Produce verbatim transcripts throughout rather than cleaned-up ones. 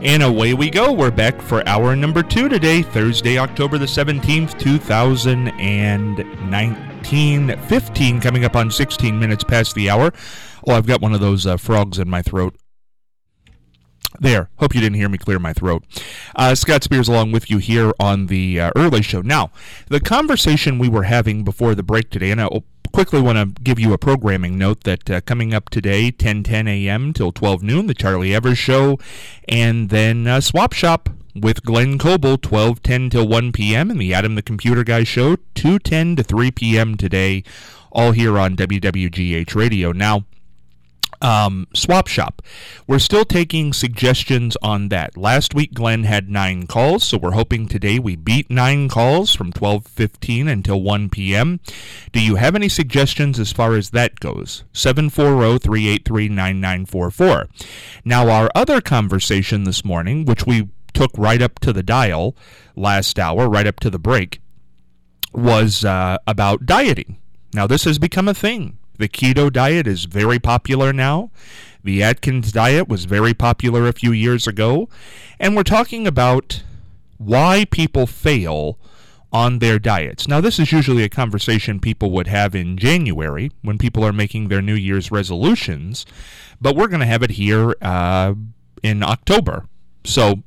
And away we go. We're back for hour number two today, Thursday, October the seventeenth, two thousand nineteen. fifteen coming up on sixteen minutes past the hour. Oh, I've got one of those uh, frogs in my throat. There. Hope you didn't hear me clear my throat. Uh, Scott Spears along with you here on the uh, early show. Now, the conversation we were having before the break today, and I quickly want to give you a programming note that uh, coming up today, ten ten a.m. till twelve noon, the Charlie Evers Show, and then uh, Swap Shop with Glenn Coble, twelve ten till one p.m., and the Adam the Computer Guy Show, two ten to three p.m. today, all here on W W G H Radio. Now, Um, Swap Shop. We're still taking suggestions on that. Last week, Glenn had nine calls, so we're hoping today we beat nine calls from twelve fifteen until one p.m. Do you have any suggestions as far as that goes? seven four zero, three eight three, nine nine four four. Now, our other conversation this morning, which we took right up to the dial last hour, right up to the break, was uh, about dieting. Now, this has become a thing. The keto diet is very popular now. The Atkins diet was very popular a few years ago. And we're talking about why people fail on their diets. Now, this is usually a conversation people would have in January when people are making their New Year's resolutions. But we're going to have it here uh, in October. So,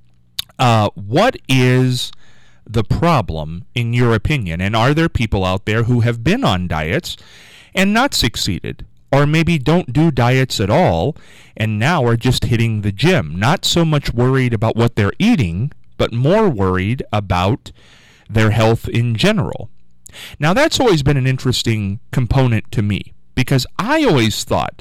uh, what is the problem, in your opinion? And are there people out there who have been on diets and not succeeded, or maybe don't do diets at all, and now are just hitting the gym, not so much worried about what they're eating, but more worried about their health in general? Now, that's always been an interesting component to me, because I always thought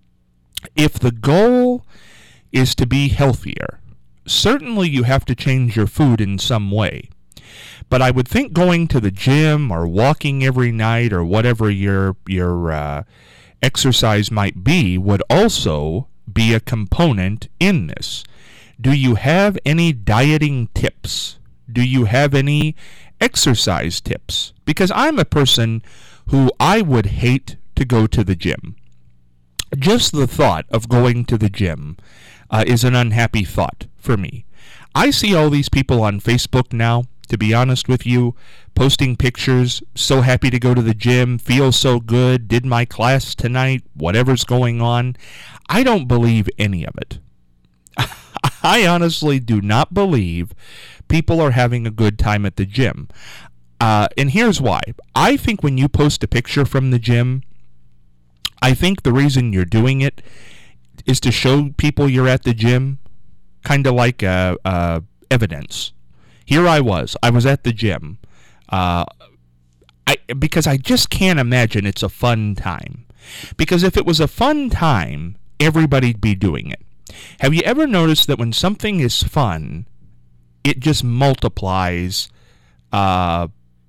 if the goal is to be healthier, certainly you have to change your food in some way. But I would think going to the gym or walking every night or whatever your your uh, exercise might be would also be a component in this. Do you have any dieting tips? Do you have any exercise tips? Because I'm a person who I would hate to go to the gym. Just the thought of going to the gym uh, is an unhappy thought for me. I see all these people on Facebook now, to be honest with you, posting pictures, so happy to go to the gym, feel so good, did my class tonight, whatever's going on. I don't believe any of it. I honestly do not believe people are having a good time at the gym. Uh, and here's why. I think when you post a picture from the gym, I think the reason you're doing it is to show people you're at the gym, kind of like uh, uh, evidence. Here I was. I was at the gym. Uh, I because I just can't imagine it's a fun time. Because if it was a fun time, everybody'd be doing it. Have you ever noticed that when something is fun, it just multiplies uh,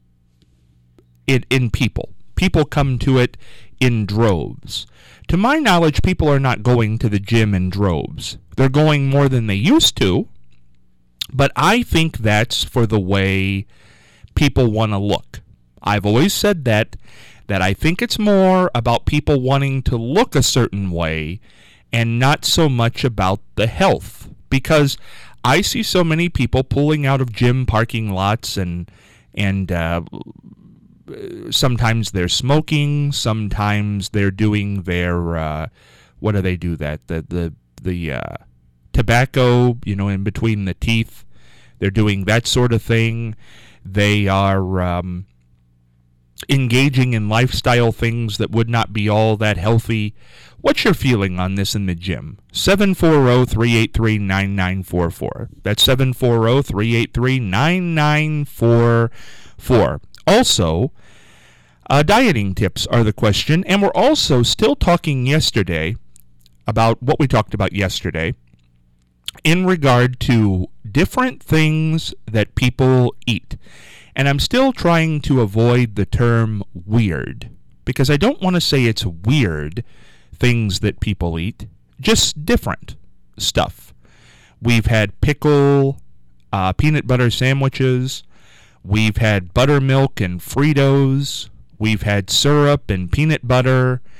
it in people? People come to it in droves. To my knowledge, people are not going to the gym in droves. They're going more than they used to. But I think that's for the way people want to look. I've always said that, that I think it's more about people wanting to look a certain way and not so much about the health. Because I see so many people pulling out of gym parking lots and and uh, sometimes they're smoking, sometimes they're doing their, uh, what do they do that? The, the, the, uh, tobacco, you know, in between the teeth. They're doing that sort of thing. They are um, engaging in lifestyle things that would not be all that healthy. What's your feeling on this in the gym? seven four zero, three eight three, nine nine four four. That's seven four zero, three eight three, nine nine four four. Also, uh, dieting tips are the question. And we're also still talking yesterday about what we talked about yesterday in regard to different things that people eat. And I'm still trying to avoid the term weird, because I don't want to say it's weird things that people eat, just different stuff. We've had pickle, uh, peanut butter sandwiches. We've had buttermilk and Fritos. We've had syrup and peanut butter.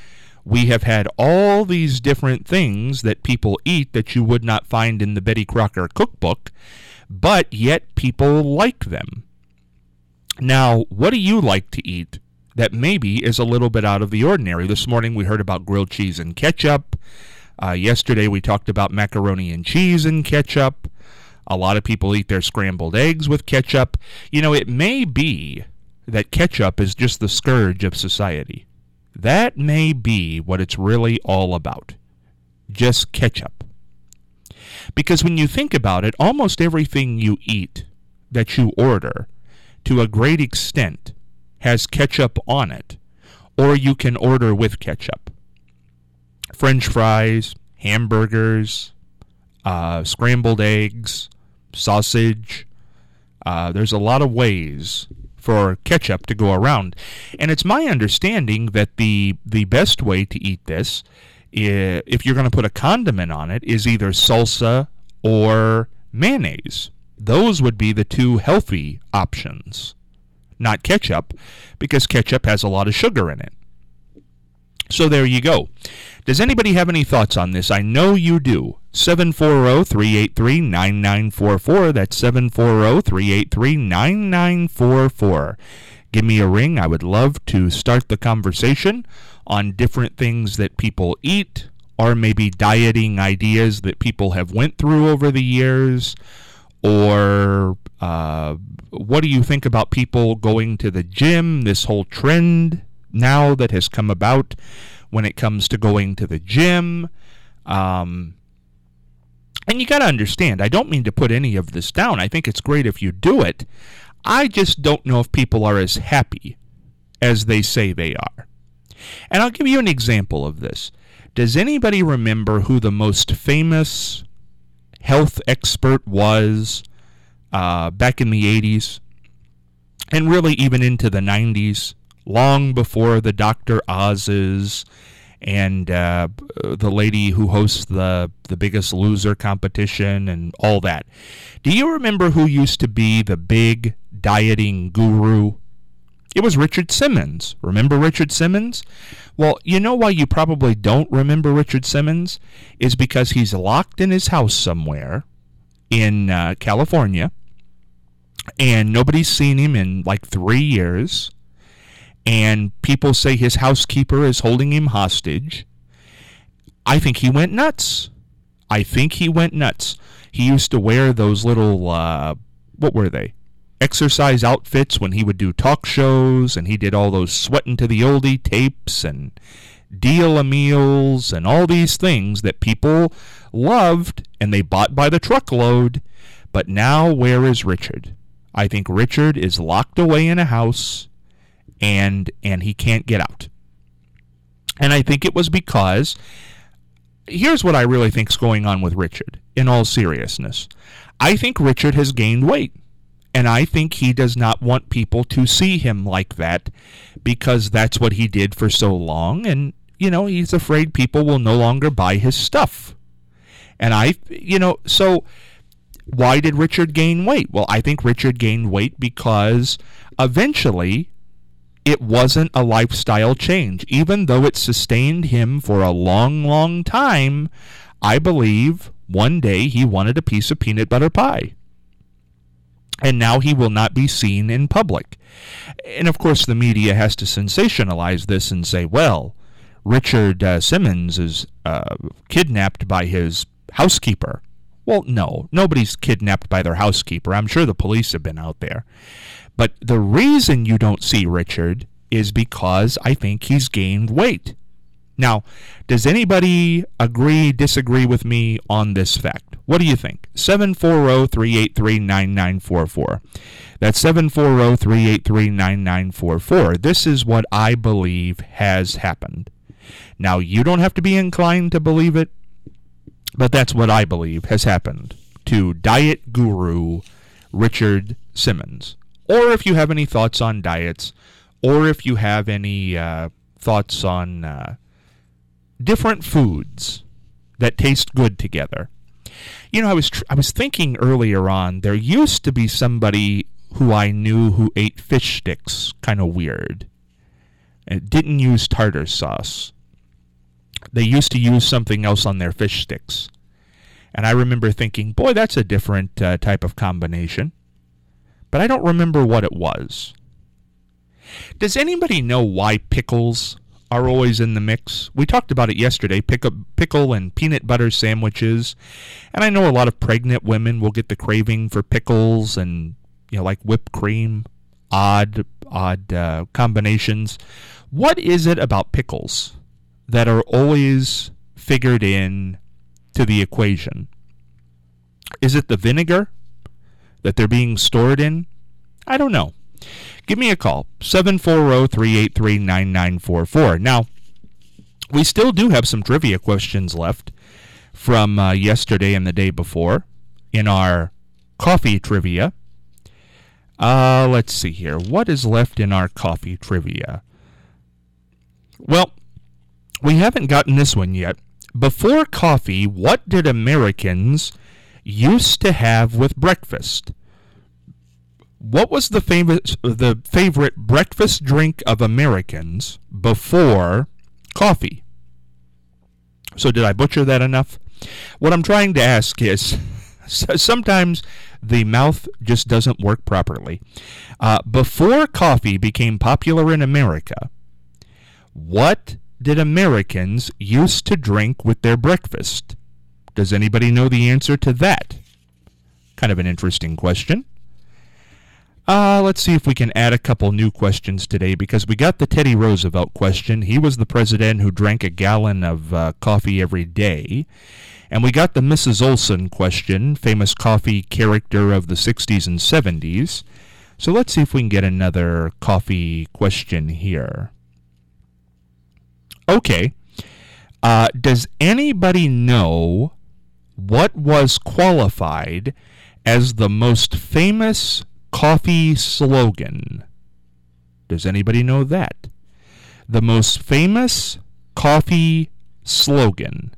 We have had all these different things that people eat that you would not find in the Betty Crocker cookbook, but yet people like them. Now, what do you like to eat that maybe is a little bit out of the ordinary? This morning we heard about grilled cheese and ketchup. Uh, yesterday we talked about macaroni and cheese and ketchup. A lot of people eat their scrambled eggs with ketchup. You know, it may be that ketchup is just the scourge of society. That may be what it's really all about. Just ketchup. Because when you think about it, almost everything you eat that you order, to a great extent, has ketchup on it, or you can order with ketchup. French fries, hamburgers, uh, scrambled eggs, sausage. Uh, there's a lot of ways for ketchup to go around. And it's my understanding that the the best way to eat this, if you're going to put a condiment on it, is either salsa or mayonnaise. Those would be the two healthy options, not ketchup, because ketchup has a lot of sugar in it. So there you go. Does anybody have any thoughts on this? I know you do. seven four zero, three eight three, nine nine four four. That's seven four zero, three eight three, nine nine four four. Give me a ring. I would love to start the conversation on different things that people eat, or maybe dieting ideas that people have went through over the years, or uh, what do you think about people going to the gym, this whole trend now that has come about when it comes to going to the gym. Um, and you got to understand, I don't mean to put any of this down. I think it's great if you do it. I just don't know if people are as happy as they say they are. And I'll give you an example of this. Does anybody remember who the most famous health expert was uh, back in the eighties? And really even into the nineties? Long before the Doctor Oz's and uh, the lady who hosts the, the Biggest Loser competition and all that. Do you remember who used to be the big dieting guru? It was Richard Simmons. Remember Richard Simmons? Well, you know why you probably don't remember Richard Simmons? Is because he's locked in his house somewhere in uh, California, and nobody's seen him in like three years. And people say his housekeeper is holding him hostage. I think he went nuts. I think he went nuts. He used to wear those little, uh, what were they? Exercise outfits when he would do talk shows, and he did all those Sweatin' to the Oldie tapes and Deal-A-Meals and all these things that people loved and they bought by the truckload. But now, where is Richard? I think Richard is locked away in a house, and and he can't get out. And I think it was because, here's what I really think's going on with Richard, in all seriousness. I think Richard has gained weight, and I think he does not want people to see him like that because that's what he did for so long, and, you know, he's afraid people will no longer buy his stuff. And I, you know, so why did Richard gain weight? Well, I think Richard gained weight because eventually it wasn't a lifestyle change. Even though it sustained him for a long, long time, I believe one day he wanted a piece of peanut butter pie. And now he will not be seen in public. And of course the media has to sensationalize this and say, well, Richard uh, Simmons is uh, kidnapped by his housekeeper. Well, no, nobody's kidnapped by their housekeeper. I'm sure the police have been out there. But the reason you don't see Richard is because I think he's gained weight. Now, does anybody agree, disagree with me on this fact? What do you think? seven four zero, three eight three, nine nine four four. That's seven four zero, three eight three, nine nine four four. This is what I believe has happened. Now, you don't have to be inclined to believe it, but that's what I believe has happened to diet guru Richard Simmons. Or if you have any thoughts on diets, or if you have any uh, thoughts on uh, different foods that taste good together. You know, I was tr- I was thinking earlier on, there used to be somebody who I knew who ate fish sticks kind of weird and didn't use tartar sauce. they used to use something else on their fish sticks. And I remember thinking, boy, that's a different uh, type of combination. But I don't remember what it was. Does anybody know why pickles are always in the mix? We talked about it yesterday, pickle, pickle and peanut butter sandwiches. And I know a lot of pregnant women will get the craving for pickles and, you know, like whipped cream, odd, odd uh, combinations. What is it about pickles that are always figured in to the equation? Is it the vinegar that they're being stored in? I don't know. Give me a call, seven four zero, three eight three, nine nine four four. Now, we still do have some trivia questions left from uh, yesterday and the day before in our coffee trivia. Uh, let's see here. What is left in our coffee trivia? Well, we haven't gotten this one yet. Before coffee, what did Americans used to have with breakfast? What was the favorite, the favorite breakfast drink of Americans before coffee? So did I butcher that enough? What I'm trying to ask is, sometimes the mouth just doesn't work properly. Uh, before coffee became popular in America, what did Americans used to drink with their breakfast? Does anybody know the answer to that? Kind of an interesting question. Uh, let's see if we can add a couple new questions today, because we got the Teddy Roosevelt question. He was the president who drank a gallon of uh, coffee every day. And we got the Missus Olson question, famous coffee character of the sixties and seventies. So let's see if we can get another coffee question here. Okay. Uh, does anybody know what was qualified as the most famous coffee slogan? Does anybody know that? The most famous coffee slogan.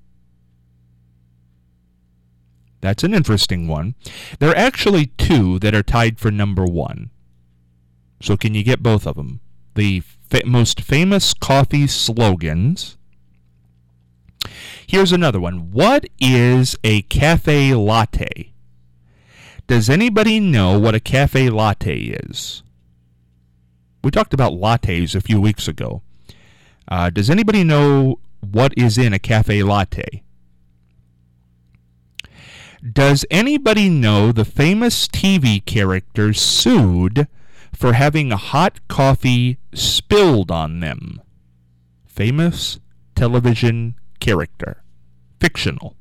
That's an interesting one. There are actually two that are tied for number one. So can you get both of them? The fa- most famous coffee slogans. Here's another one. What is a cafe latte? Does anybody know what a cafe latte is? We talked about lattes a few weeks ago. Uh, does anybody know what is in a cafe latte? Does anybody know the famous T V character sued for having a hot coffee spilled on them? Famous television character. Fictional.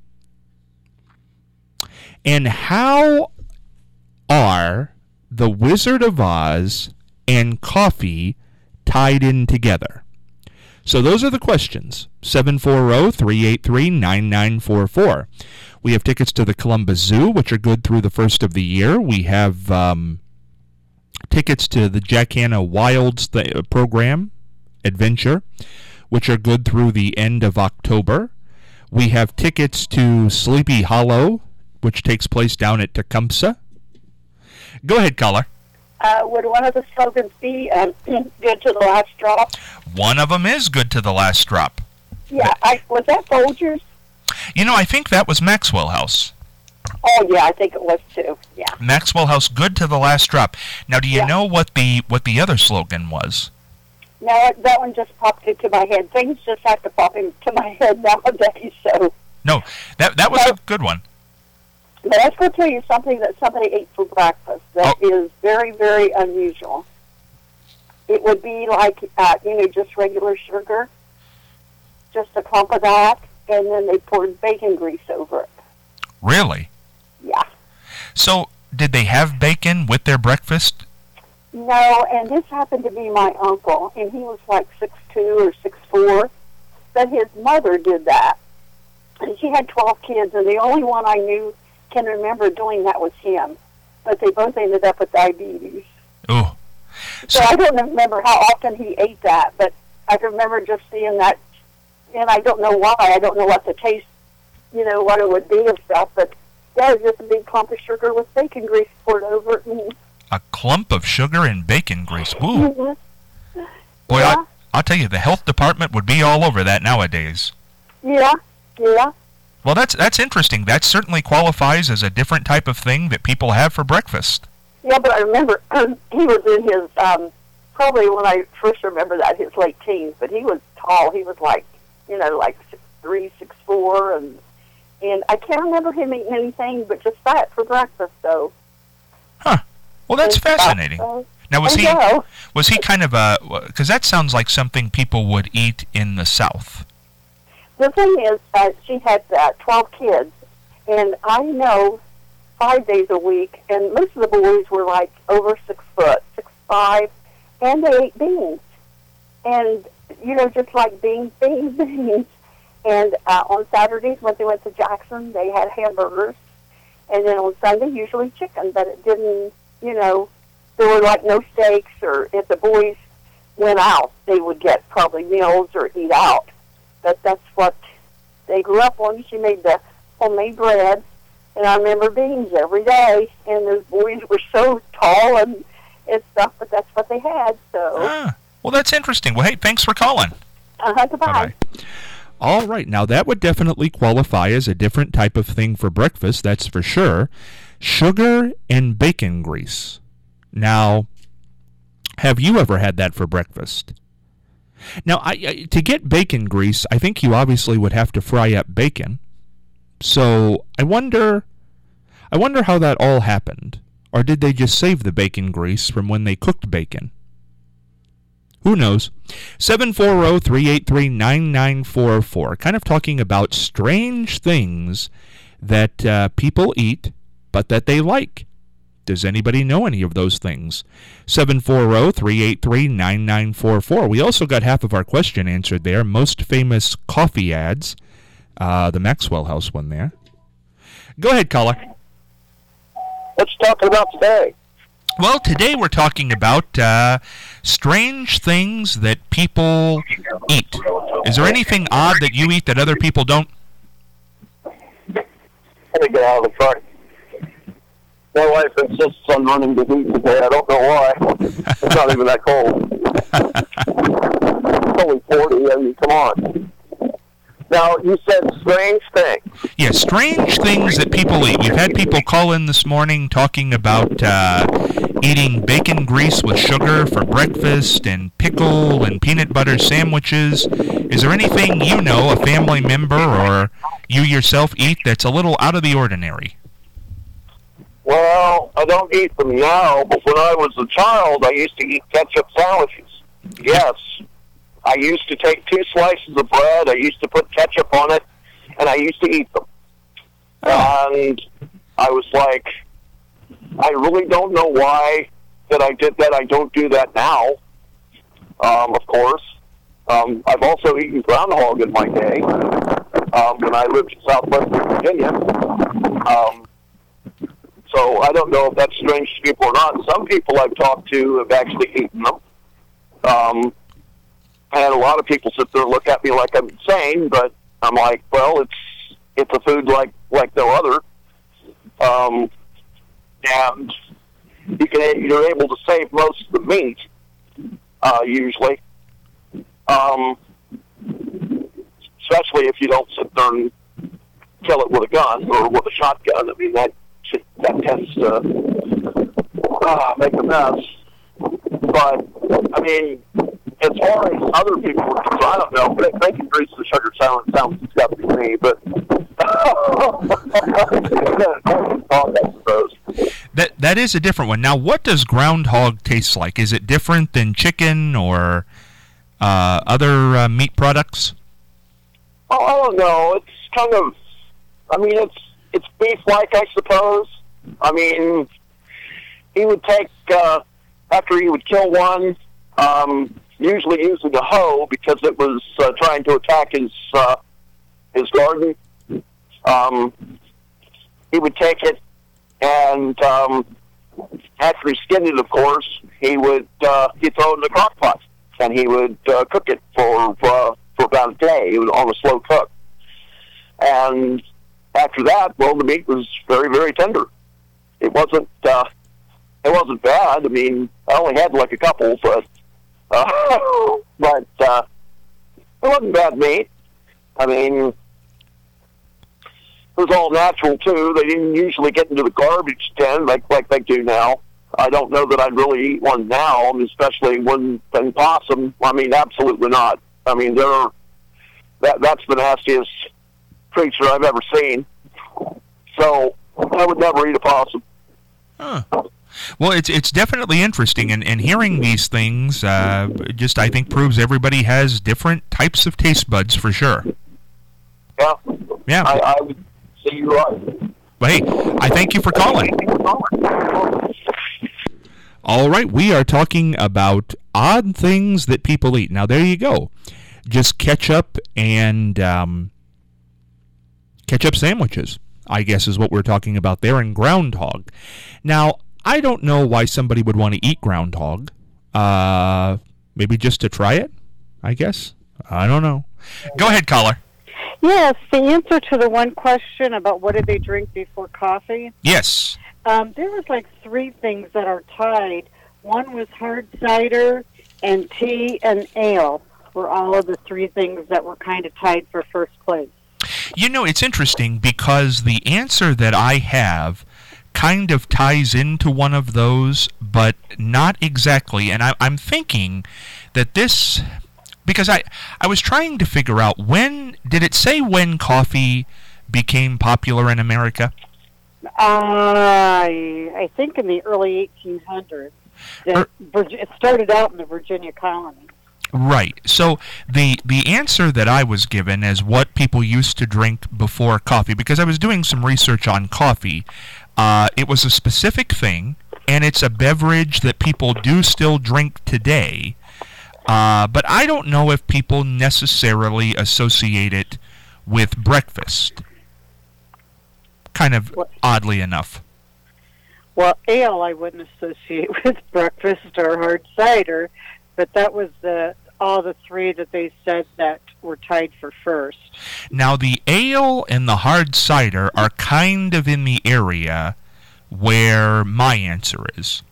And how are The Wizard of Oz and coffee tied in together? So those are the questions. seven four zero, three eight three, nine nine four four. We have tickets to the Columbus Zoo, which are good through the first of the year. We have um, tickets to the Jack Hanna Wilds th- program, Adventure, which are good through the end of October. We have tickets to Sleepy Hollow, which takes place down at Tecumseh. Go ahead, caller. Uh, would one of the slogans be um, good to the last drop? One of them is good to the last drop. Yeah, I, was that Folgers? You know, I think that was Maxwell House. Oh, yeah, I think it was too, yeah. Maxwell House, good to the last drop. Now, do you yeah. know what the what the other slogan was? No, that one just popped into my head. Things just have to pop into my head nowadays, so... No, that that was so, a good one. But I was going to tell you something that somebody ate for breakfast that oh. is very, very unusual. It would be like, uh, you know, just regular sugar, just a clump of that, and then they poured bacon grease over it. Really? Yeah. So, did they have bacon with their breakfast? No, and this happened to be my uncle, and he was like six two or six four, but his mother did that. And she had twelve kids, and the only one I knew can remember doing that was him. But they both ended up with diabetes. Oh. So, so I don't remember how often he ate that, but I can remember just seeing that, and I don't know why. I don't know what the taste, you know, what it would be and stuff, but yeah, it was just a big clump of sugar with bacon grease poured over it. And a clump of sugar and bacon grease. Ooh. Mm-hmm. Boy, yeah. I, I'll tell you, the health department would be all over that nowadays. Yeah, yeah. Well, that's that's interesting. That certainly qualifies as a different type of thing that people have for breakfast. Yeah, but I remember um, he was in his, um, probably when I first remember that, his late teens, but he was tall. He was like, you know, like six three, six four, and and I can't remember him eating anything but just that for breakfast, though. Huh. Well, that's And fascinating. so, Now, was I he know. was he kind of a, because that sounds like something people would eat in the South. The thing is, uh, she had uh, twelve kids, and I know five days a week, and most of the boys were like over six foot, six five, and they ate beans. And, you know, just like beans, beans, beans. And uh, on Saturdays, when they went to Jackson, they had hamburgers. And then on Sunday, usually chicken, but it didn't, you know, there were like no steaks, or if the boys went out, they would get probably meals or eat out. But that's what they grew up on. She made the homemade bread, and I remember beans every day. And those boys were so tall and, and stuff, but that's what they had. So, Ah, well, that's interesting. Well, hey, thanks for calling. uh-huh, goodbye. Bye-bye. All right, now that would definitely qualify as a different type of thing for breakfast, that's for sure. Sugar and bacon grease. Now, have you ever had that for breakfast? Now, I, I, to get bacon grease, I think you obviously would have to fry up bacon. So I wonder, I wonder how that all happened. Or did they just save the bacon grease from when they cooked bacon? Who knows? seven four zero, three eight three, nine nine four four. Kind of talking about strange things that uh, people eat, but that they like. Does anybody know any of those things? seven four zero, three eight three, nine nine four four. We also got half of our question answered there. Most famous coffee ads. Uh, the Maxwell House one there. Go ahead, caller. What you talking about today? Well, today we're talking about uh, strange things that people eat. Is there anything odd that you eat that other people don't? Let me get out of the car. My wife insists on running to heat today. I don't know why. It's not even that cold. It's only forty. I mean, come on. Now, you said strange things. Yeah, strange things that people eat. We've had people call in this morning talking about uh, eating bacon grease with sugar for breakfast and pickle and peanut butter sandwiches. Is there anything you know, a family member or you yourself eat that's a little out of the ordinary? Well, I don't eat them now, but when I was a child, I used to eat ketchup sandwiches. Yes. I used to take two slices of bread, I used to put ketchup on it, and I used to eat them. Oh. And I was like, I really don't know why that I did that. I don't do that now, um, of course. Um, I've also eaten groundhog in my day um, when I lived in southwestern Virginia. Um, so I don't know if that's strange to people or not. Some people I've talked to have actually eaten them. Um, I had a lot of people sit there and look at me like I'm insane, but I'm like, well, it's it's a food like, like no other. Um, and you can, you're able to save most of the meat, uh, usually. Um, especially if you don't sit there and kill it with a gun or with a shotgun. I mean, that that tends to uh, make a mess. But, I mean, as far as other people are concerned, I don't know, but bacon grease and sugar sounds, sounds disgusting to me, but I suppose. That, that is a different one. Now, what does groundhog taste like? Is it different than chicken or uh, other uh, meat products? Oh, I don't know. It's kind of, I mean, it's it's beef-like, I suppose. I mean, he would take, uh, after he would kill one, um, usually using a hoe because it was uh, trying to attack his uh, his garden. Um, he would take it, and um, after he skinned it, of course, he would uh, he'd throw it in the crock pot, and he would uh, cook it for uh, for about a day. It was on a slow cook, and after that, well, the meat was very, very tender. It wasn't uh, it wasn't bad. I mean, I only had like a couple, but Uh, but uh, it wasn't bad meat. I mean, it was all natural, too. They didn't usually get into the garbage tin like, like they do now. I don't know that I'd really eat one now, especially when, when possum. I mean, absolutely not. I mean, they're, that that's the nastiest creature I've ever seen. So I would never eat a possum. Huh. Well, it's it's definitely interesting, and, and hearing these things uh, just, I think, proves everybody has different types of taste buds for sure. Yeah. Yeah. I, I would say you're right. Well, hey, I thank you for calling. All right, we are talking about odd things that people eat. Now, there you go. Just ketchup and um, ketchup sandwiches, I guess, is what we're talking about there, and groundhog. Now, I don't know why somebody would want to eat groundhog. Uh, maybe just to try it, I guess. I don't know. Go ahead, caller. Yes, the answer to the one question about what did they drink before coffee, Yes. um, there was like three things that are tied. One was hard cider, and tea and ale were all of the three things that were kind of tied for first place. You know, it's interesting because the answer that I have kind of ties into one of those, but not exactly. And I, I'm thinking that this, because I, I was trying to figure out when, did it say when coffee became popular in America? Uh, I, I think in the early eighteen hundreds. It, Er- Virgi- it started out in the Virginia colony. Right. So the the answer that I was given as what people used to drink before coffee, because I was doing some research on coffee, uh, it was a specific thing, and it's a beverage that people do still drink today. Uh, but I don't know if people necessarily associate it with breakfast. Kind of What? oddly enough. Well, ale I wouldn't associate with breakfast or hard cider, but that was the all the three that they said that were tied for first. Now, the ale and the hard cider are kind of in the area where my answer is.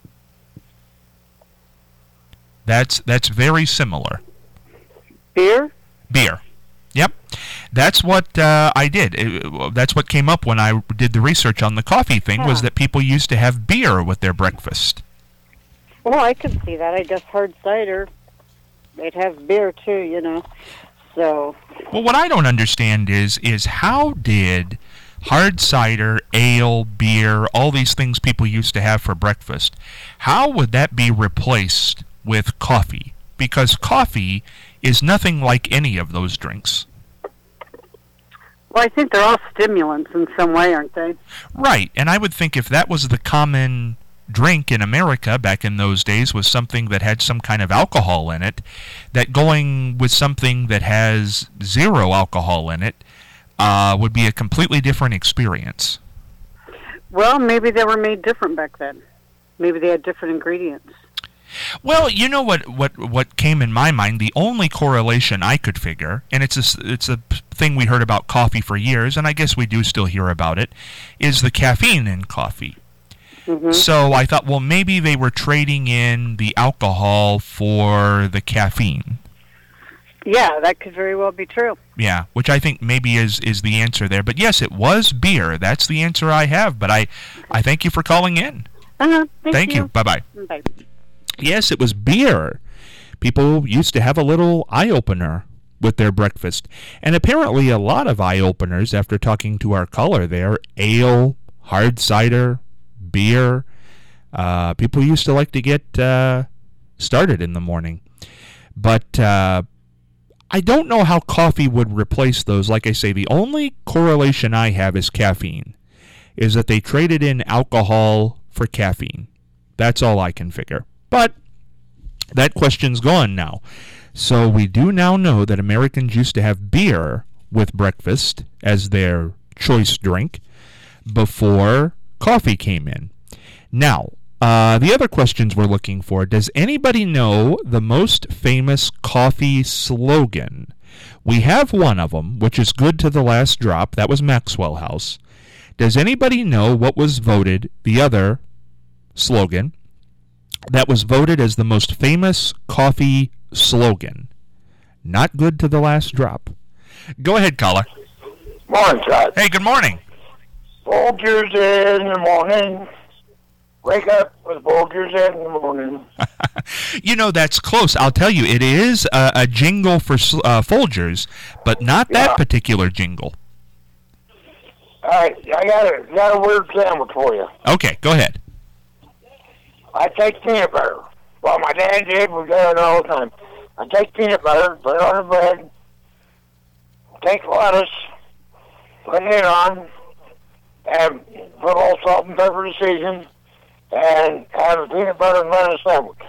That's that's very similar. Beer? Beer. Yep. That's what uh, I did. It- that's what came up when I did the research on the coffee thing, was Huh. that people used to have beer with their breakfast. Well, I could see that. I guess hard cider, they'd have beer too, you know. So, Well, what I don't understand is is how did hard cider, ale, beer, all these things people used to have for breakfast, how would that be replaced with coffee? Because coffee is nothing like any of those drinks. well, I think they're all stimulants in some way, aren't they? Right, and I would think if that was the common drink in America back in those days, was something that had some kind of alcohol in it, that going with something that has zero alcohol in it uh, would be a completely different experience. Well, maybe they were made different back then. Maybe they had different ingredients. Well, you know what, what, what came in my mind, the only correlation I could figure, and it's a, s- it's a p- thing we heard about coffee for years, and I guess we do still hear about it, is the caffeine in coffee. Hmm. So I thought, well, maybe they were trading in the alcohol for the caffeine. Yeah, that could very well be true. Yeah, which I think maybe is, is the answer there. But yes, it was beer. That's the answer I have. But I, I thank you for calling in. Uh-huh. Thank, Thank you. Bye-bye. Bye. Yes, it was beer. People used to have a little eye-opener with their breakfast. And apparently a lot of eye-openers, after talking to our caller there, ale, hard cider, beer. Uh, people used to like to get uh, started in the morning. But uh, I don't know how coffee would replace those. Like I say, the only correlation I have is caffeine, is that they traded in alcohol for caffeine. That's all I can figure. But that question's gone now. So we do now know that Americans used to have beer with breakfast as their choice drink before coffee came in. Now, uh, the other questions we're looking for, does anybody know the most famous coffee slogan? We have one of them, which is good to the last drop. That was Maxwell House. Does anybody know what was voted the other slogan? that was voted as the most famous coffee slogan. Not good to the last drop. Go ahead, caller. Morning, Todd. Hey, good morning. Folgers in the morning. Wake up with Folgers in the morning. You know, that's close. I'll tell you, it is a, a jingle for uh, Folgers, but not that Yeah. particular jingle. All right, I got a, got a weird sandwich for you. Okay, go ahead. I take peanut butter. Well, my dad did. We got it all the time. I take peanut butter, put it on the bread, take lettuce, put it on, and put all salt and pepper to season, and have a peanut butter and lettuce sandwich.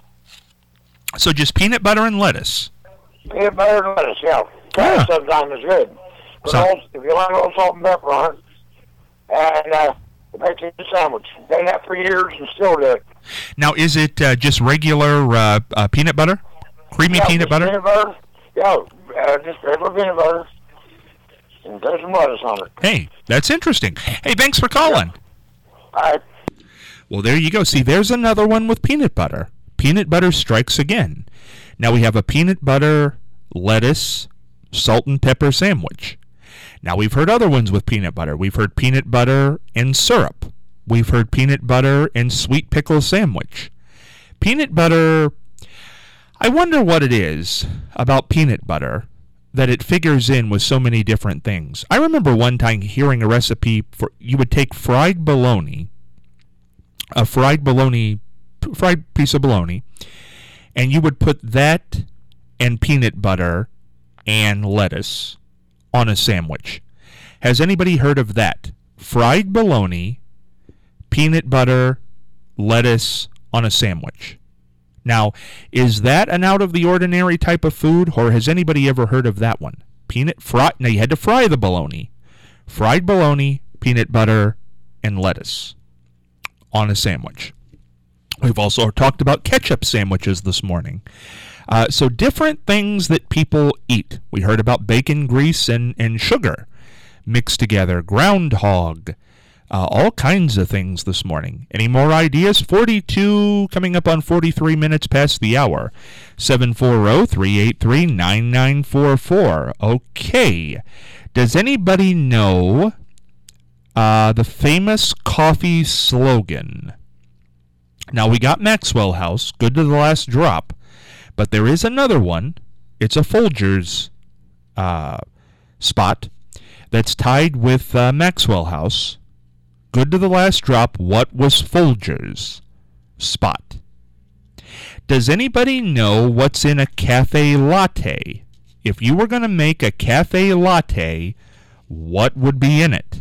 So just peanut butter and lettuce. Peanut butter and lettuce, yeah. Yeah. That sometimes is good. But So- all, if you like all salt and pepper on it, and uh, it makes it a sandwich. Done that for years and still do it. Now, is it uh, just regular uh, uh, peanut butter? Creamy Yeah, peanut just butter? Peanut butter. Yeah, uh, just regular peanut butter. And put some lettuce on it. Hey, that's interesting. Hey, thanks for calling. All right. Well, there you go. See, there's another one with peanut butter. Peanut butter strikes again. Now we have a peanut butter, lettuce, salt and pepper sandwich. Now we've heard other ones with peanut butter. We've heard peanut butter and syrup. We've heard peanut butter and sweet pickle sandwich. Peanut butter, I wonder what it is about peanut butter that it figures in with so many different things. I remember one time hearing a recipe for you would take fried bologna, a fried bologna, fried piece of bologna, and you would put that and peanut butter and lettuce on a sandwich. Has anybody heard of that? Fried bologna, peanut butter, lettuce on a sandwich. Now, is that an out-of-the-ordinary type of food, or has anybody ever heard of that one? Peanut fry. Now, you had to fry the bologna. Fried bologna, peanut butter, and lettuce on a sandwich. We've also talked about ketchup sandwiches this morning. Uh, so different things that people eat. We heard about bacon grease and, and sugar mixed together, groundhog, uh, all kinds of things this morning. Any more ideas? forty-two, coming up on forty-three minutes past the hour. seven four zero, three eight three, nine nine four four. Okay. Does anybody know uh, the famous coffee slogan? Now, we got Maxwell House, good to the last drop, but there is another one. It's a Folgers uh, spot that's tied with uh, Maxwell House. Good to the last drop. What was Folgers' spot? Does anybody know what's in a cafe latte? If you were going to make a cafe latte, what would be in it?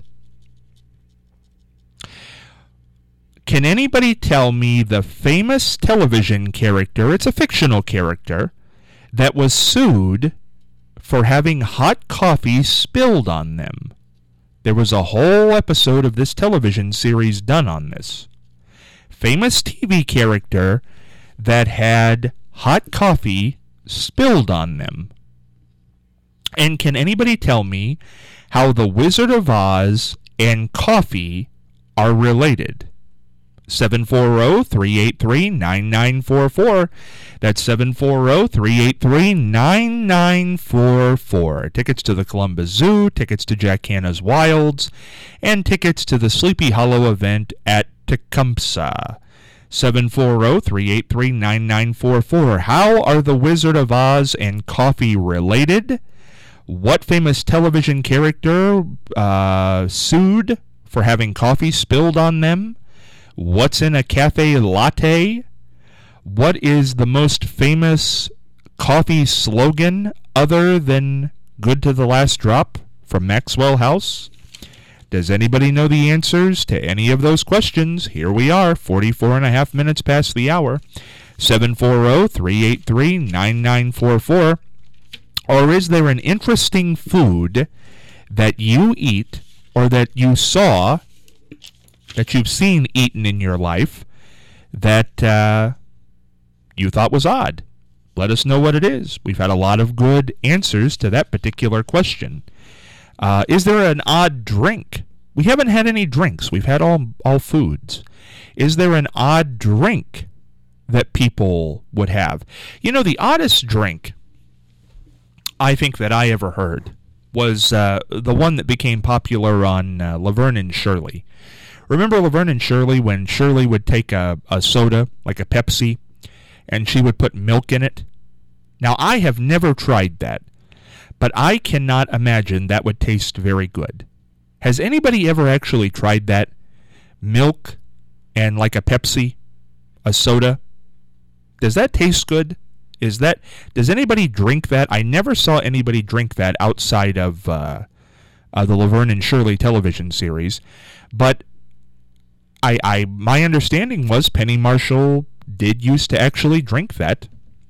Can anybody tell me the famous television character, it's a fictional character, that was sued for having hot coffee spilled on them? There was a whole episode of this television series done on this. Famous T V character that had hot coffee spilled on them. And can anybody tell me how the Wizard of Oz and coffee are related? seven four zero, three eight three, nine nine four four. That's seven four zero, three eight three, nine nine four four. Tickets to the Columbus Zoo, tickets to Jack Hanna's Wilds, and tickets to the Sleepy Hollow event at Tecumseh. seven four zero, three eight three, nine nine four four. How are the Wizard of Oz and coffee related? What famous television character uh, sued for having coffee spilled on them? What's in a cafe latte? What is the most famous coffee slogan other than good to the last drop from Maxwell House? Does anybody know the answers to any of those questions? Here we are, forty-four and a half minutes past the hour. seven four zero, three eight three, nine nine four four. Or is there an interesting food that you eat or that you saw, that you've seen eaten in your life, that uh, you thought was odd? Let us know what it is. We've had a lot of good answers to that particular question. Uh, is there an odd drink? We haven't had any drinks. We've had all all foods. Is there an odd drink that people would have. You know, the oddest drink I think that I ever heard was uh, the one that became popular on uh, Laverne and Shirley. Remember Laverne and Shirley, when Shirley would take a, a soda, like a Pepsi, and she would put milk in it? Now, I have never tried that, but I cannot imagine that would taste very good. Has anybody ever actually tried that? Milk and like a Pepsi, a soda? Does that taste good? Is that, does anybody drink that? I never saw anybody drink that outside of uh, uh, the Laverne and Shirley television series, but I, I, my understanding was Penny Marshall did used to actually drink that.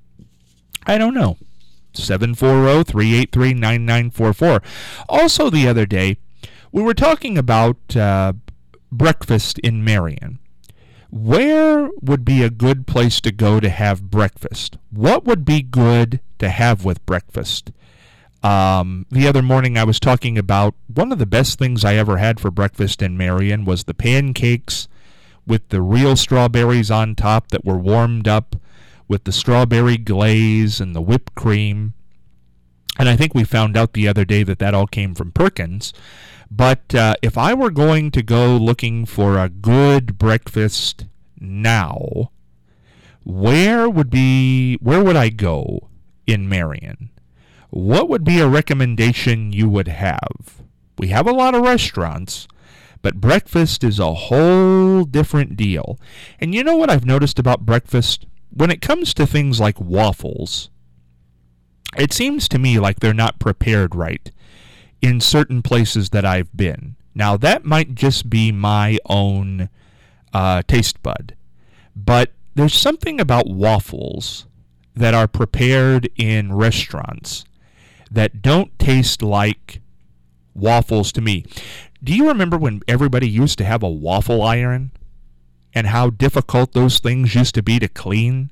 I don't know. seven four zero, three eight three, nine nine four four. Also the other day, we were talking about uh, breakfast in Marion. Where would be a good place to go to have breakfast? What would be good to have with breakfast? Um, the other morning I was talking about one of the best things I ever had for breakfast in Marion was the pancakes with the real strawberries on top that were warmed up with the strawberry glaze and the whipped cream. And I think we found out the other day that that all came from Perkins. But uh, if I were going to go looking for a good breakfast now, where would be where would I go in Marion? What would be a recommendation you would have? We have a lot of restaurants, but breakfast is a whole different deal. And you know what I've noticed about breakfast? When it comes to things like waffles, it seems to me like they're not prepared right in certain places that I've been. Now, that might just be my own uh, taste bud, but there's something about waffles that are prepared in restaurants that don't taste like waffles to me. Do you remember when everybody used to have a waffle iron and how difficult those things used to be to clean?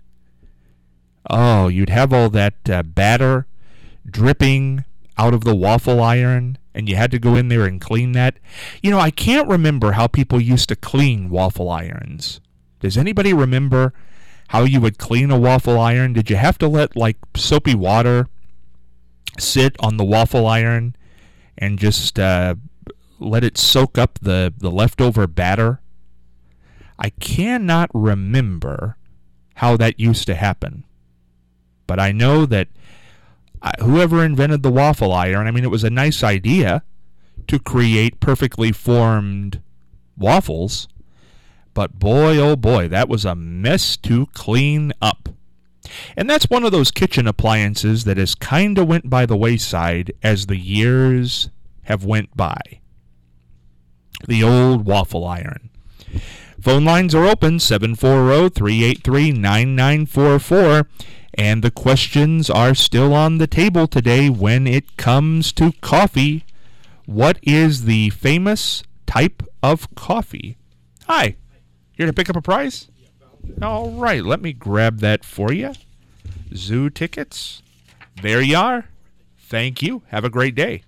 Oh, you'd have all that uh, batter dripping out of the waffle iron, and you had to go in there and clean that. You know, I can't remember how people used to clean waffle irons. Does anybody remember how you would clean a waffle iron? Did you have to let, like, soapy water sit on the waffle iron and just uh, let it soak up the, the leftover batter? I cannot remember how that used to happen. But I know that whoever invented the waffle iron, I mean, it was a nice idea to create perfectly formed waffles, but boy, oh boy, that was a mess to clean up. And that's one of those kitchen appliances that has kind of went by the wayside as the years have went by. The old waffle iron. Phone lines are open, seven four zero, three eight three, nine nine four four. And the questions are still on the table today when it comes to coffee. What is the famous type of coffee? Hi, here to pick up a prize? All right, let me grab that for you. Zoo tickets. There you are. Thank you. Have a great day.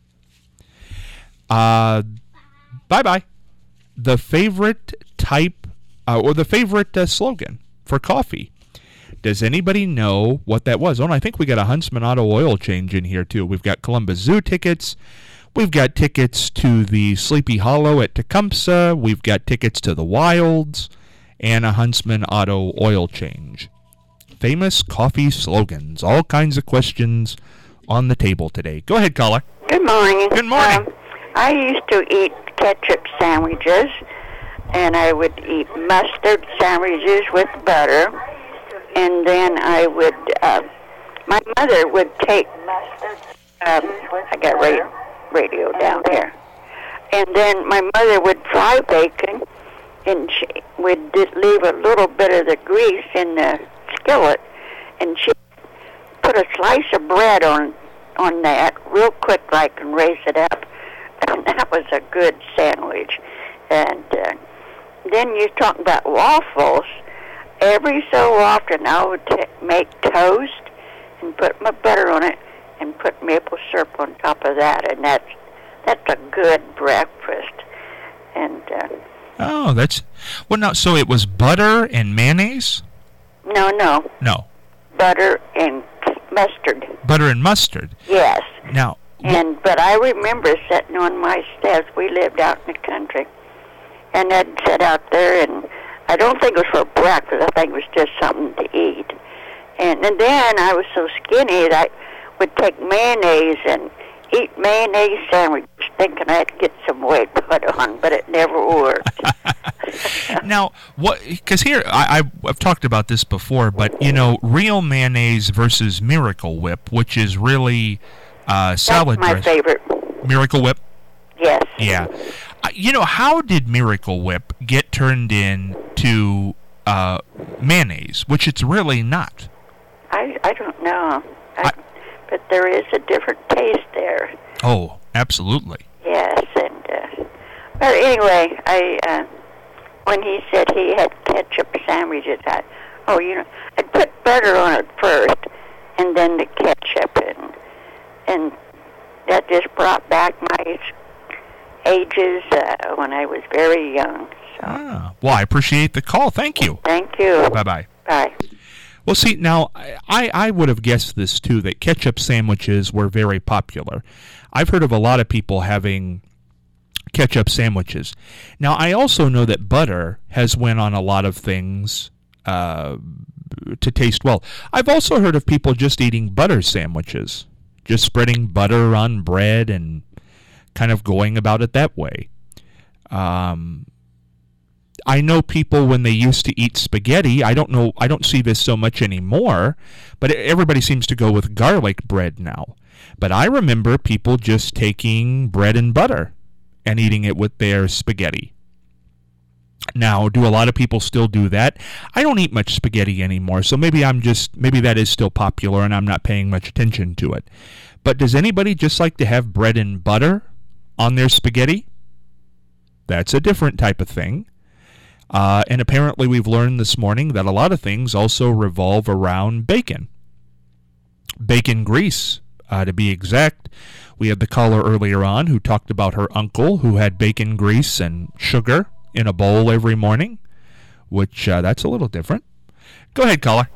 Uh, bye-bye. The favorite type, uh, or the favorite uh, slogan for coffee. Does anybody know what that was? Oh, and I think we got a Huntsman Auto Oil Change in here, too. We've got Columbus Zoo tickets. We've got tickets to the Sleepy Hollow at Tecumseh. We've got tickets to the Wilds and a Huntsman Auto Oil Change. Famous coffee slogans. All kinds of questions on the table today. Go ahead, caller. Good morning. Good morning. Um, I used to eat ketchup sandwiches, and I would eat mustard sandwiches with butter. And then I would, uh, my mother would take mustard. Um, I got radio, radio down here. And then my mother would fry bacon, and she would just leave a little bit of the grease in the skillet, and she put a slice of bread on on that real quick, like, and raise it up. And that was a good sandwich. And uh, then you talk about waffles. Every so often, I would t- make toast and put my butter on it and put maple syrup on top of that, and that's that's a good breakfast. And uh, oh, that's well. Now, so it was butter and mayonnaise. No, no. No. Butter and mustard. Butter and mustard. Yes. Now. And but I remember sitting on my steps. We lived out in the country, and I'd sit out there, and I don't think it was for breakfast. I think it was just something to eat. And, and then I was so skinny that I would take mayonnaise and eat mayonnaise sandwich, thinking I'd get some weight put on, but it never worked. Now, what? Because here I, I've talked about this before, but you know, real mayonnaise versus Miracle Whip, which is really uh, salad That's my dress. favorite. Miracle Whip. Yes. Yeah. Uh, you know, how did Miracle Whip get turned into uh, mayonnaise, which it's really not? I I don't know. I, I, but there is a different taste there. Oh, absolutely. Yes, and uh, but anyway, I uh, when he said he had ketchup sandwiches, I oh you know I'd put butter on it first, and then the ketchup, and and that just brought back my ages uh, when I was very young. So. Ah, well, I appreciate the call. Thank you. Thank you. Bye bye. Bye. Well, see, now, I, I would have guessed this, too, that ketchup sandwiches were very popular. I've heard of a lot of people having ketchup sandwiches. Now, I also know that butter has went on a lot of things uh, to taste well. I've also heard of people just eating butter sandwiches, just spreading butter on bread and kind of going about it that way. Um... I know people when they used to eat spaghetti, I don't know, I don't see this so much anymore, but everybody seems to go with garlic bread now. But I remember people just taking bread and butter and eating it with their spaghetti. Now, do a lot of people still do that? I don't eat much spaghetti anymore, so maybe I'm just, maybe that is still popular and I'm not paying much attention to it. But does anybody just like to have bread and butter on their spaghetti? That's a different type of thing. Uh, and apparently we've learned this morning that a lot of things also revolve around bacon. Bacon grease, uh, to be exact. We had the caller earlier on who talked about her uncle who had bacon grease and sugar in a bowl every morning, which uh, that's a little different. Go ahead, caller.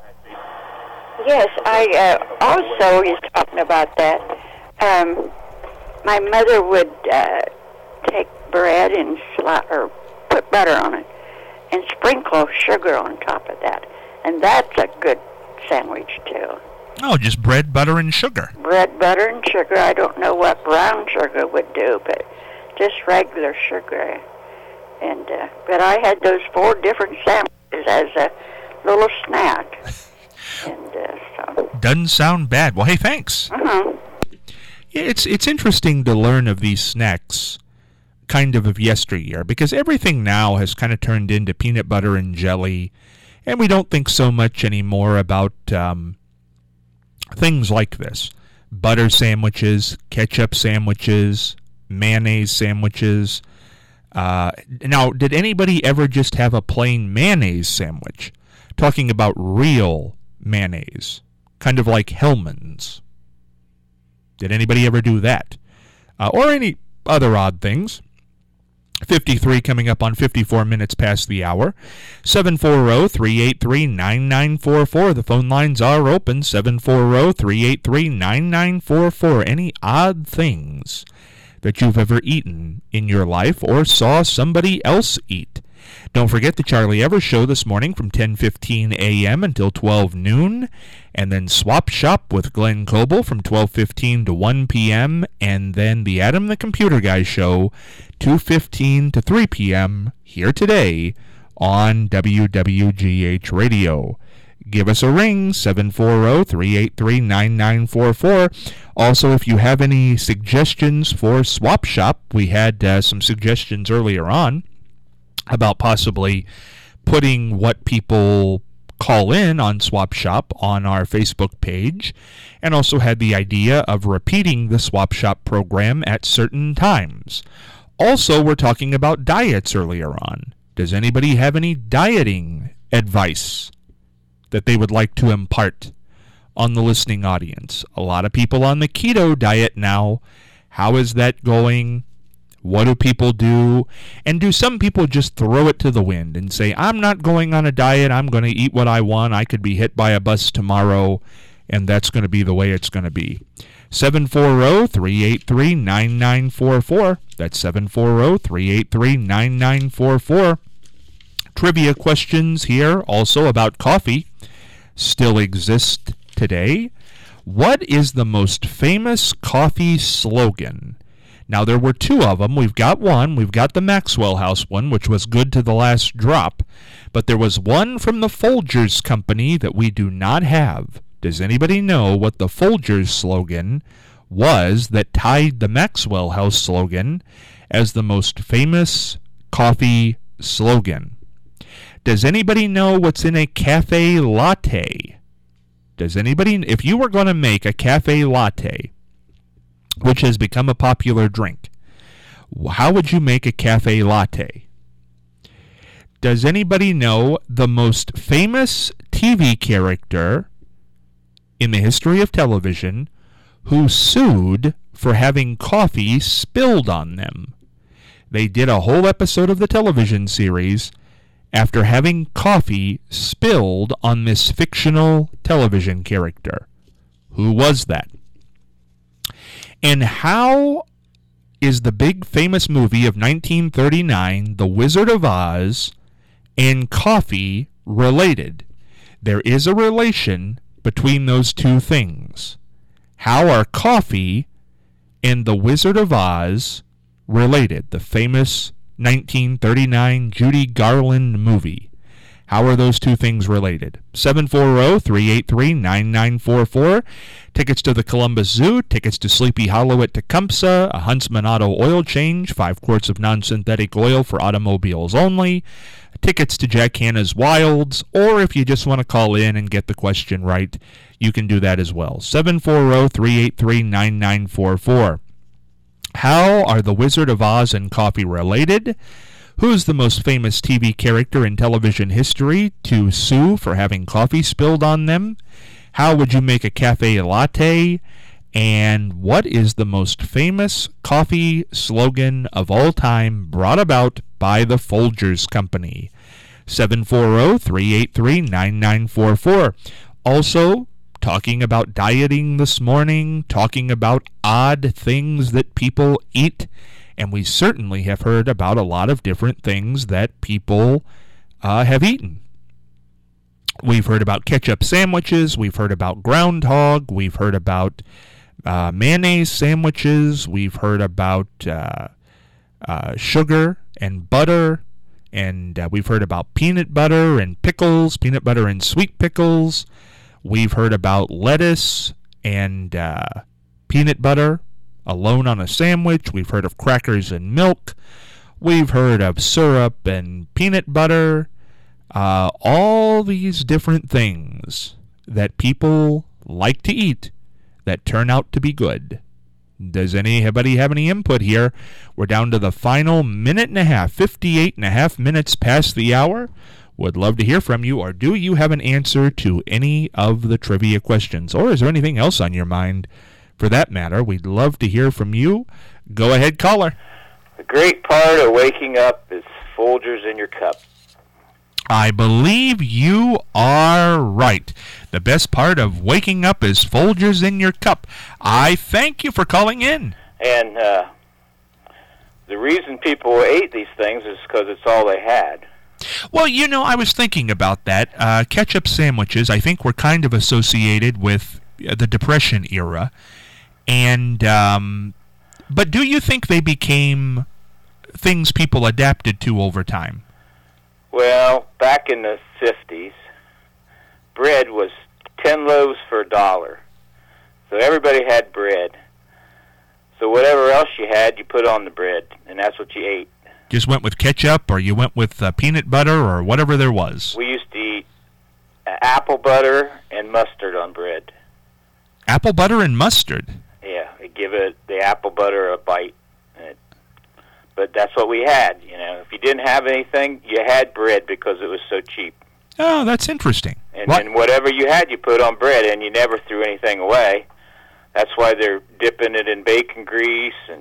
Yes, I uh, also is talking about that. Um, my mother would uh, take bread and sli- or put butter on it, and sprinkle sugar on top of that. And that's a good sandwich, too. Oh, just bread, butter, and sugar. Bread, butter, and sugar. I don't know what brown sugar would do, but just regular sugar. And uh, but I had those four different sandwiches as a little snack. and uh, so. Doesn't sound bad. Well, hey, thanks. Uh-huh. Yeah, it's, it's interesting to learn of these snacks kind of of yesteryear, because everything now has kind of turned into peanut butter and jelly, and we don't think so much anymore about um, things like this. Butter sandwiches, ketchup sandwiches, mayonnaise sandwiches. Uh, now, did anybody ever just have a plain mayonnaise sandwich? Talking about real mayonnaise, kind of like Hellmann's. Did anybody ever do that? Uh, or any other odd things? fifty-three coming up on fifty-four minutes past the hour. seven four zero, three eight three, nine nine four four. The phone lines are open. seven four zero, three eight three, nine nine four four. Any odd things that you've ever eaten in your life or saw somebody else eat? Don't forget the Charlie Evers Show this morning from ten fifteen a.m. until twelve noon, and then Swap Shop with Glenn Coble from twelve fifteen to one p.m., and then the Adam the Computer Guy Show two fifteen to three p.m. here today on W W G H Radio. Give us a ring, seven four zero, three eight three, nine nine four four. Also, if you have any suggestions for Swap Shop, we had uh, some suggestions earlier on about possibly putting what people call in on Swap Shop on our Facebook page, and also had the idea of repeating the Swap Shop program at certain times. Also, we're talking about diets earlier on. Does anybody have any dieting advice that they would like to impart on the listening audience? A lot of people on the keto diet now. How is that going? What do people do? And do some people just throw it to the wind and say, I'm not going on a diet, I'm going to eat what I want, I could be hit by a bus tomorrow, and that's going to be the way it's going to be. seven four zero, three eight three, nine nine four four. That's seven four zero, three eight three, nine nine four four. Trivia questions here also about coffee still exist today. What is the most famous coffee slogan? Now, there were two of them. We've got one. We've got the Maxwell House one, which was good to the last drop. But there was one from the Folgers Company that we do not have. Does anybody know what the Folgers slogan was that tied the Maxwell House slogan as the most famous coffee slogan? Does anybody know what's in a cafe latte? Does anybody, if you were going to make a cafe latte, which has become a popular drink, how would you make a cafe latte? Does anybody know the most famous T V character in the history of television who sued for having coffee spilled on them? They did a whole episode of the television series after having coffee spilled on this fictional television character. Who was that? And how is the big famous movie of nineteen thirty-nine, The Wizard of Oz, and coffee related? There is a relation between those two things. How are coffee and The Wizard of Oz related? The famous nineteen thirty-nine Judy Garland movie. How are those two things related? seven four zero, three eight three, nine nine four four. Tickets to the Columbus Zoo, tickets to Sleepy Hollow at Tecumseh, a Huntsman Auto oil change, five quarts of non-synthetic oil for automobiles only, tickets to Jack Hanna's Wilds, or if you just want to call in and get the question right, you can do that as well. seven four zero, three eight three, nine nine four four. How are The Wizard of Oz and coffee related? Who's the most famous T V character in television history to sue for having coffee spilled on them? How would you make a cafe latte? And what is the most famous coffee slogan of all time brought about by the Folgers Company? seven four zero, three eight three, nine nine four four. Also, talking about dieting this morning, talking about odd things that people eat. And we certainly have heard about a lot of different things that people uh, have eaten. We've heard about ketchup sandwiches. We've heard about groundhog. We've heard about uh, mayonnaise sandwiches. We've heard about uh, uh, sugar and butter. And uh, we've heard about peanut butter and pickles, peanut butter and sweet pickles. We've heard about lettuce and uh, peanut butter alone on a sandwich. We've heard of crackers and milk. We've heard of syrup and peanut butter. Uh, all these different things that people like to eat that turn out to be good. Does anybody have any input here? We're down to the final minute and a half, fifty-eight and a half minutes past the hour. Would love to hear from you. Or do you have an answer to any of the trivia questions? Or is there anything else on your mind? For that matter, we'd love to hear from you. Go ahead, caller. The great part of waking up is Folgers in your cup. I believe you are right. The best part of waking up is Folgers in your cup. I thank you for calling in. And uh, the reason people ate these things is because it's all they had. Well, you know, I was thinking about that. Uh, ketchup sandwiches, I think, were kind of associated with the Depression era. And, um, but do you think they became things people adapted to over time? Well, back in the fifties, bread was ten loaves for a dollar. So everybody had bread. So whatever else you had, you put on the bread, and that's what you ate. Just went with ketchup, or you went with uh, peanut butter, or whatever there was? We used to eat apple butter and mustard on bread. Apple butter and mustard? Yeah, they give it the apple butter a bite. It, but that's what we had, you know. If you didn't have anything, you had bread because it was so cheap. Oh, that's interesting. And then whatever you had, you put on bread, and you never threw anything away. That's why they're dipping it in bacon grease and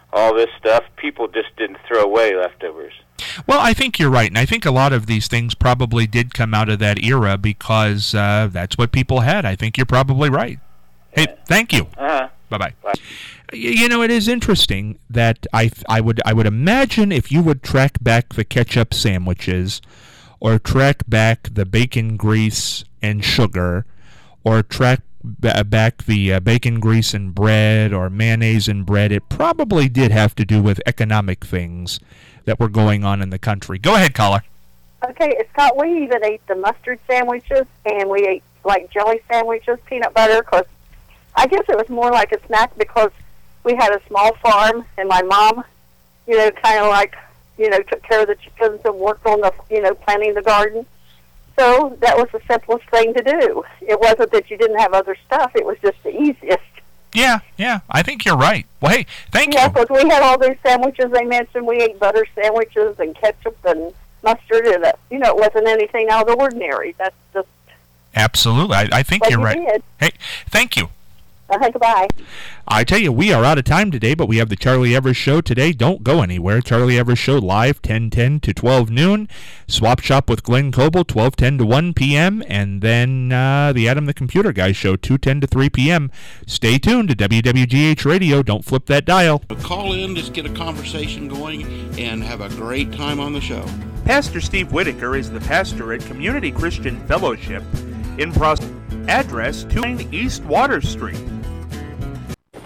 all this stuff, people just didn't throw away leftovers. Well, I think you're right, and I think a lot of these things probably did come out of that era because uh, that's what people had. I think you're probably right. Hey, thank you. Uh-huh. Bye-bye. Bye. You know, it is interesting that I I would I would imagine if you would track back the ketchup sandwiches, or track back the bacon grease and sugar, or track b- back the uh, bacon grease and bread, or mayonnaise and bread, it probably did have to do with economic things that were going on in the country. Go ahead, caller. Okay, Scott, we even ate the mustard sandwiches, and we ate, like, jelly sandwiches, peanut butter, because I guess it was more like a snack because we had a small farm, and my mom, you know, kind of like, you know, took care of the chickens and worked on the, you know, planting the garden. So that was the simplest thing to do. It wasn't that you didn't have other stuff. It was just the easiest. Yeah, yeah, I think you're right. Well, hey, thank yeah, you. Yeah, because we had all those sandwiches they mentioned. We ate butter sandwiches and ketchup and mustard, and, uh, you know, it wasn't anything out of the ordinary. That's just... Absolutely. I, I think what you're you right. Did. Hey, thank you. Uh, goodbye. I tell you, we are out of time today, but we have the Charlie Evers Show today. Don't go anywhere. Charlie Evers Show live, ten ten to twelve noon. Swap Shop with Glenn Coble, twelve ten to one p.m. And then uh, the Adam the Computer Guy Show, two ten to three p.m. Stay tuned to W W G H Radio. Don't flip that dial. Call in, just get a conversation going, and have a great time on the show. Pastor Steve Whitaker is the pastor at Community Christian Fellowship in Pros. Address two nine East Water Street.